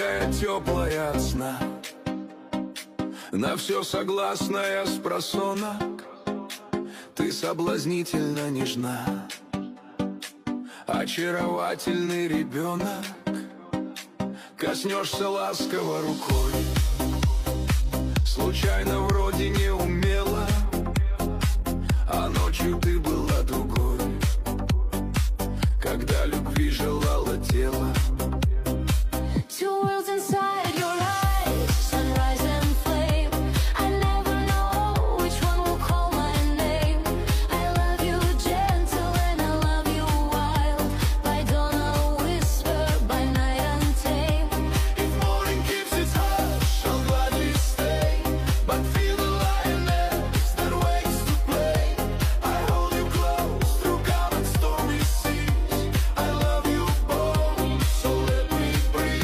Сладкая, теплая от сна, на все согласная спросонок. Ты соблазнительно нежна, очаровательный ребенок. Коснешься ласково рукой, случайно вроде не умела, а ночью ты была другой, когда любви желала тело. Two worlds inside your eyes, sunrise and flame. I never know which one will call my name. I love you gentle and I love you wild. By dawn I'll whisper, by night untamed. If morning keeps its hush, I'll gladly stay, but feel the lioness that wakes to play. I hold you close through calm and stormy seas. I love you both, so let me breathe.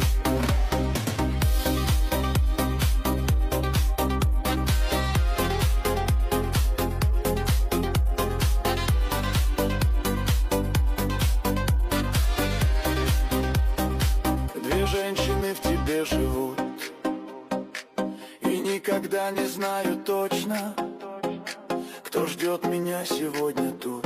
Две женщины в тебе живут, и никогда не знаю точно, кто ждет меня сегодня тут,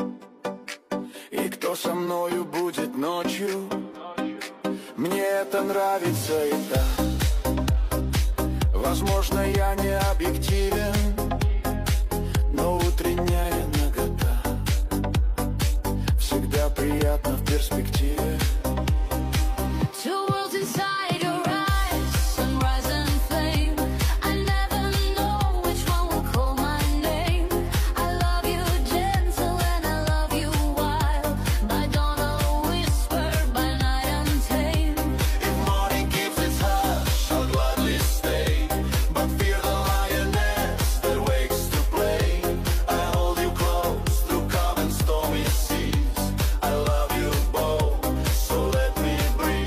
и кто со мною будет ночью. Мне это нравится и так. Возможно, я не объективен, но утренняя нагота всегда приятно в перспективе. Two worlds inside your eyes, sunrise and flame. I never know which one will call my name. I love you gentle and I love you wild. By dawn I'll whisper, by night untamed. If morning keeps its hush, I'll gladly stay, but fear the lioness that wakes to play. I hold you close through calm and stormy seas. I love you both, so let me breathe.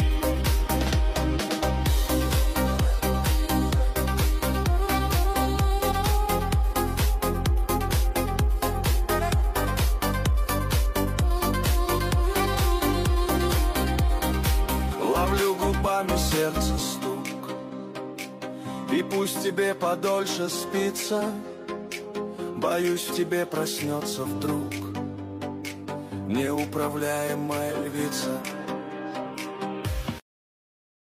Ловлю губами сердце стук, и пусть тебе подольше спится. Боюсь, в тебе проснется вдруг неуправляемая львица.